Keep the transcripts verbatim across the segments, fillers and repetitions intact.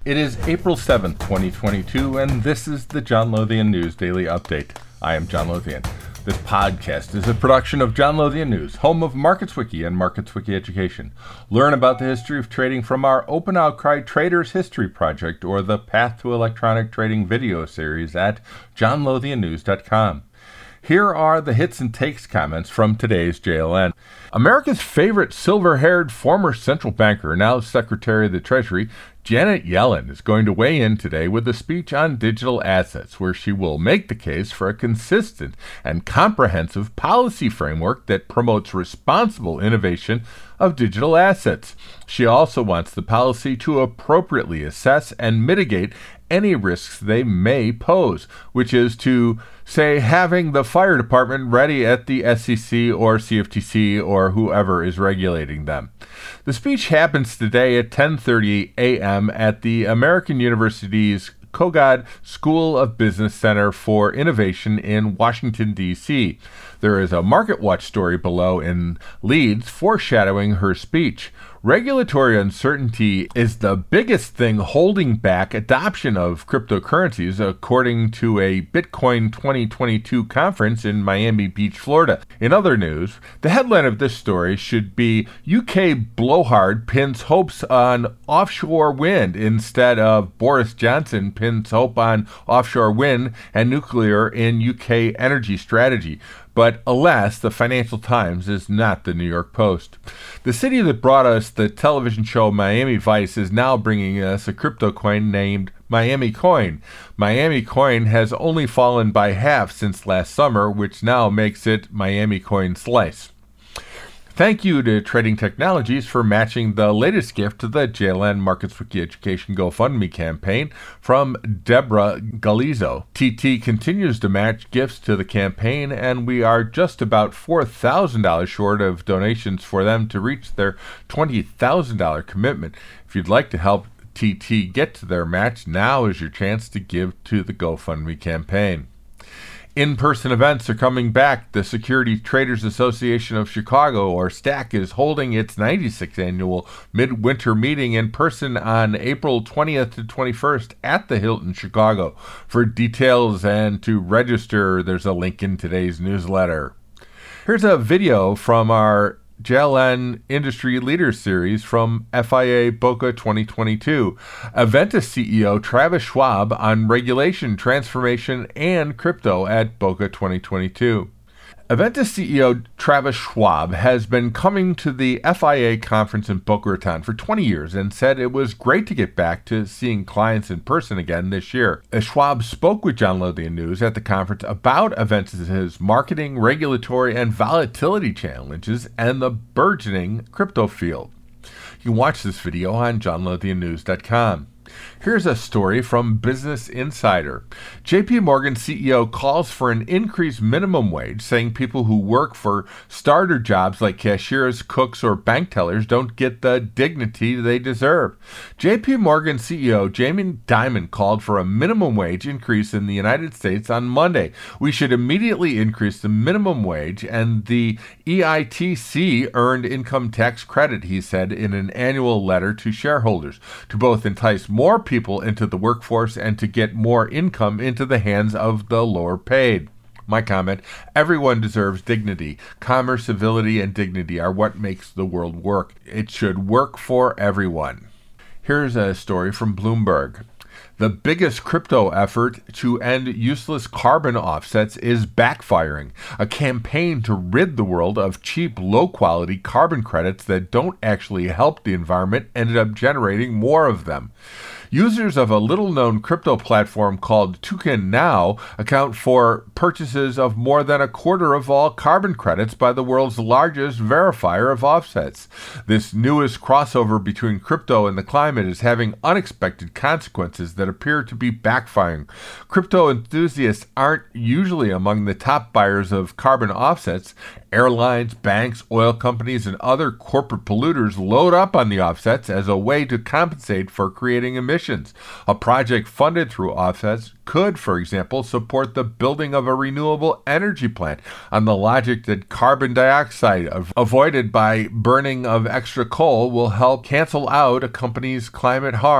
It is April seventh, twenty twenty-two, and this is the John Lothian News Daily Update. I am John Lothian. This podcast is a production of John Lothian News, home of MarketsWiki and MarketsWiki Education. Learn about the history of trading from our Open Outcry Traders History Project or the Path to Electronic Trading video series at john lothian news dot com. Here are the hits and takes comments from today's J L N. America's favorite silver-haired former central banker, now Secretary of the Treasury, Janet Yellen, is going to weigh in today with a speech on digital assets, where she will make the case for a consistent and comprehensive policy framework that promotes responsible innovation of digital assets. She also wants the policy to appropriately assess and mitigate any risks they may pose, which is to, say, having the fire department ready at the S E C or C F T C or whoever is regulating them. The speech happens today at ten thirty a.m. at the American University's Kogod School of Business Center for Innovation in Washington, D C There is a MarketWatch story below in Leads foreshadowing her speech. Regulatory uncertainty is the biggest thing holding back adoption of cryptocurrencies, according to a Bitcoin twenty twenty-two conference in Miami Beach, Florida. In other news, the headline of this story should be U K blowhard pins hopes on offshore wind instead of Boris Johnson pins hope on offshore wind and nuclear in U K energy strategy. But alas, the Financial Times is not the New York Post. The city that brought us the television show Miami Vice is now bringing us a crypto coin named Miami Coin. Miami Coin has only fallen by half since last summer, which now makes it Miami Coin Slice. Thank you to Trading Technologies for matching the latest gift to the J L N MarketsWiki Education GoFundMe campaign from Deborah Galizzo. T T continues to match gifts to the campaign, and we are just about four thousand dollars short of donations for them to reach their twenty thousand dollars commitment. If you'd like to help T T get to their match, now is your chance to give to the GoFundMe campaign. In-person events are coming back. The Securities Traders Association of Chicago, or STAC, is holding its ninety-sixth annual midwinter meeting in person on April twentieth to twenty-first at the Hilton Chicago. For details and to register, there's a link in today's newsletter. Here's a video from our J L N Industry Leaders Series from F I A Boca twenty twenty-two. Aventis C E O Travis Schwab on regulation, transformation, and crypto at Boca twenty twenty-two. Aventis C E O Travis Schwab has been coming to the F I A conference in Boca Raton for twenty years and said it was great to get back to seeing clients in person again this year. As Schwab spoke with John Lothian News at the conference about Aventis' marketing, regulatory, and volatility challenges and the burgeoning crypto field. You can watch this video on john lothian news dot com. Here's a story from Business Insider. J P Morgan C E O calls for an increased minimum wage, saying people who work for starter jobs like cashiers, cooks, or bank tellers don't get the dignity they deserve. J P Morgan C E O Jamie Dimon called for a minimum wage increase in the United States on Monday. We should immediately increase the minimum wage and the E I T C earned income tax credit, he said in an annual letter to shareholders, to both entice more people into the workforce and to get more income into the hands of the lower paid. My comment: everyone deserves dignity. Commerce, civility, and dignity are what makes the world work. It should work for everyone. Here's a story from Bloomberg. The biggest crypto effort to end useless carbon offsets is backfiring. A campaign to rid the world of cheap, low-quality carbon credits that don't actually help the environment ended up generating more of them. Users of a little-known crypto platform called Toucan Now account for purchases of more than a quarter of all carbon credits by the world's largest verifier of offsets. This newest crossover between crypto and the climate is having unexpected consequences that appear to be backfiring. Crypto enthusiasts aren't usually among the top buyers of carbon offsets. Airlines, banks, oil companies, and other corporate polluters load up on the offsets as a way to compensate for creating emissions. A project funded through offsets could, for example, support the building of a renewable energy plant on the logic that carbon dioxide avoided by burning of extra coal will help cancel out a company's climate harm.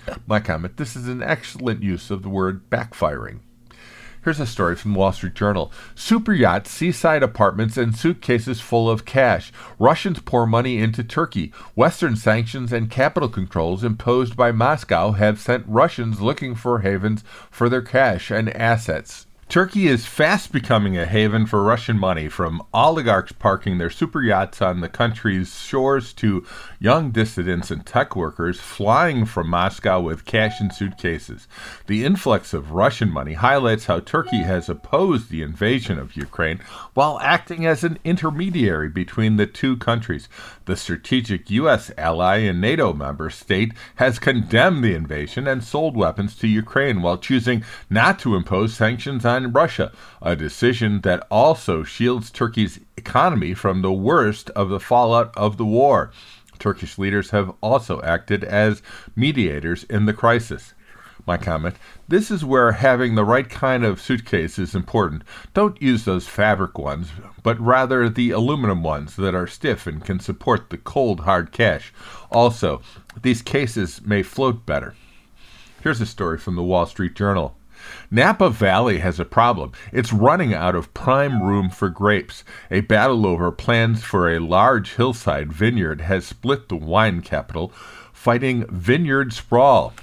My comment, this is an excellent use of the word backfiring. Here's a story from the Wall Street Journal. Super yachts, seaside apartments, and suitcases full of cash. Russians pour money into Turkey. Western sanctions and capital controls imposed by Moscow have sent Russians looking for havens for their cash and assets. Turkey is fast becoming a haven for Russian money, from oligarchs parking their super yachts on the country's shores to young dissidents and tech workers flying from Moscow with cash in suitcases. The influx of Russian money highlights how Turkey has opposed the invasion of Ukraine while acting as an intermediary between the two countries. The strategic U S ally and NATO member state has condemned the invasion and sold weapons to Ukraine while choosing not to impose sanctions on Russia, a decision that also shields Turkey's economy from the worst of the fallout of the war. Turkish leaders have also acted as mediators in the crisis. My comment, this is where having the right kind of suitcase is important. Don't use those fabric ones, but rather the aluminum ones that are stiff and can support the cold, hard cash. Also, these cases may float better. Here's a story from the Wall Street Journal. Napa Valley has a problem. It's running out of prime room for grapes. A battle over plans for a large hillside vineyard has split the wine capital, fighting vineyard sprawl.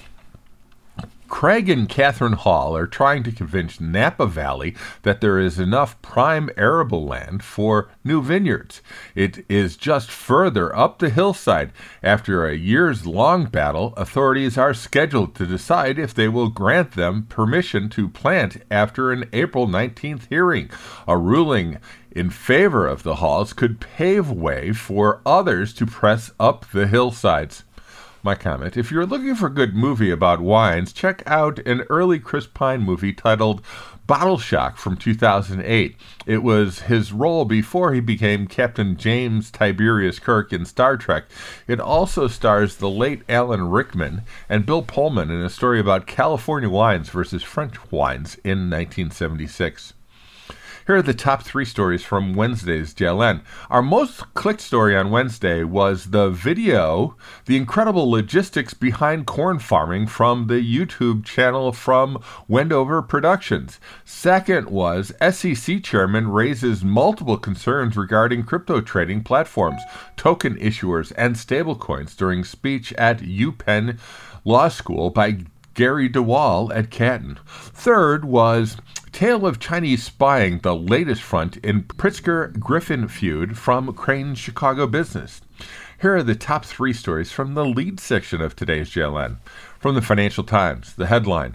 Craig and Catherine Hall are trying to convince Napa Valley that there is enough prime arable land for new vineyards. It is just further up the hillside. After a years-long battle, authorities are scheduled to decide if they will grant them permission to plant after an April nineteenth hearing. A ruling in favor of the Halls could pave way for others to press up the hillsides. My comment, if you're looking for a good movie about wines, check out an early Chris Pine movie titled Bottle Shock from two thousand eight. It was his role before he became Captain James Tiberius Kirk in Star Trek. It also stars the late Alan Rickman and Bill Pullman in a story about California wines versus French wines in nineteen seventy-six. Here are the top three stories from Wednesday's J L N. Our most clicked story on Wednesday was the video, The Incredible Logistics Behind Corn Farming, from the YouTube channel from Wendover Productions. Second was S E C Chairman raises multiple concerns regarding crypto trading platforms, token issuers, and stablecoins during speech at UPenn Law School by Gary DeWall at Canton. Third was Tale of Chinese Spying, the latest front in Pritzker-Griffin feud from Crain's Chicago Business. Here are the top three stories from the lead section of today's J L N. From the Financial Times, the headline,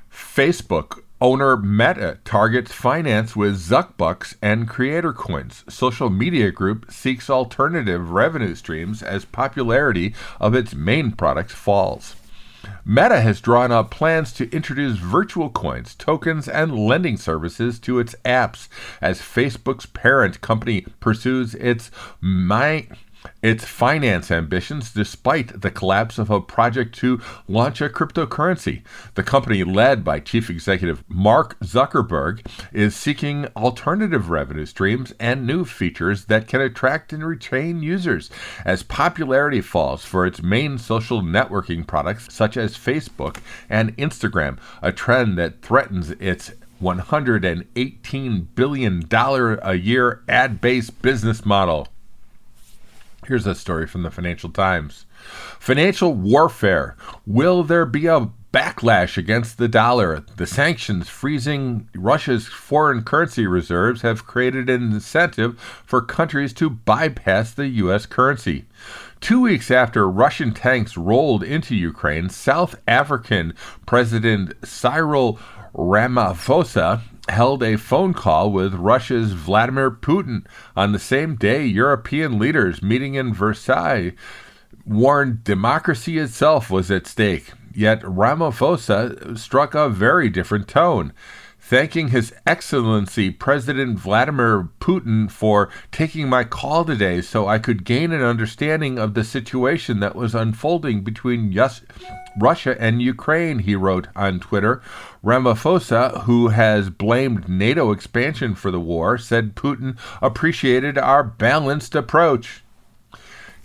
Facebook owner Meta targets finance with Zuckbucks and Creator Coins. Social media group seeks alternative revenue streams as popularity of its main products falls. Meta has drawn up plans to introduce virtual coins, tokens, and lending services to its apps as Facebook's parent company pursues its my, its finance ambitions despite the collapse of a project to launch a cryptocurrency. The company, led by Chief Executive Mark Zuckerberg, is seeking alternative revenue streams and new features that can attract and retain users as popularity falls for its main social networking products such as Facebook and Instagram, a trend that threatens its one hundred eighteen billion dollars a year ad-based business model. Here's a story from the Financial Times. Financial warfare. Will there be a backlash against the dollar? The sanctions freezing Russia's foreign currency reserves have created an incentive for countries to bypass the U S currency. Two weeks after Russian tanks rolled into Ukraine, South African President Cyril Ramaphosa held a phone call with Russia's Vladimir Putin. On the same day, European leaders meeting in Versailles warned democracy itself was at stake. Yet Ramaphosa struck a very different tone, thanking His Excellency President Vladimir Putin for taking my call today so I could gain an understanding of the situation that was unfolding between yes, Russia and Ukraine, he wrote on Twitter. Ramaphosa, who has blamed NATO expansion for the war, said Putin appreciated our balanced approach.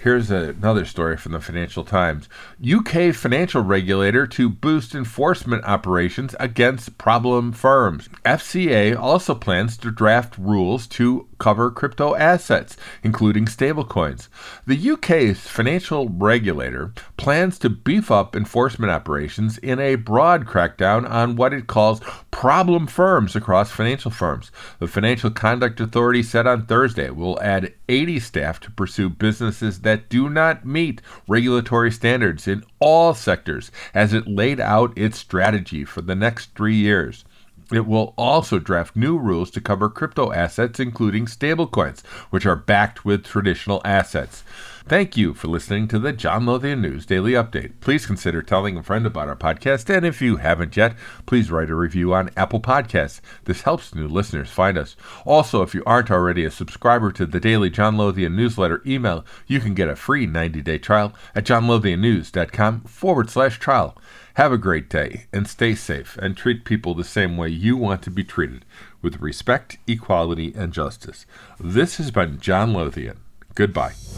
Here's a, another story from the Financial Times. U K financial regulator to boost enforcement operations against problem firms. F C A also plans to draft rules to cover crypto assets, including stablecoins. The U K's financial regulator plans to beef up enforcement operations in a broad crackdown on what it calls problem firms across financial firms. The Financial Conduct Authority said on Thursday it will add eighty staff to pursue businesses that do not meet regulatory standards in all sectors as it laid out its strategy for the next three years. It will also draft new rules to cover crypto assets, including stablecoins, which are backed with traditional assets. Thank you for listening to the John Lothian News Daily Update. Please consider telling a friend about our podcast, and if you haven't yet, please write a review on Apple Podcasts. This helps new listeners find us. Also, if you aren't already a subscriber to the daily John Lothian newsletter email, you can get a free ninety-day trial at johnlothiannews.com forward slash trial. Have a great day, and stay safe, and treat people the same way you want to be treated, with respect, equality, and justice. This has been John Lothian. Goodbye.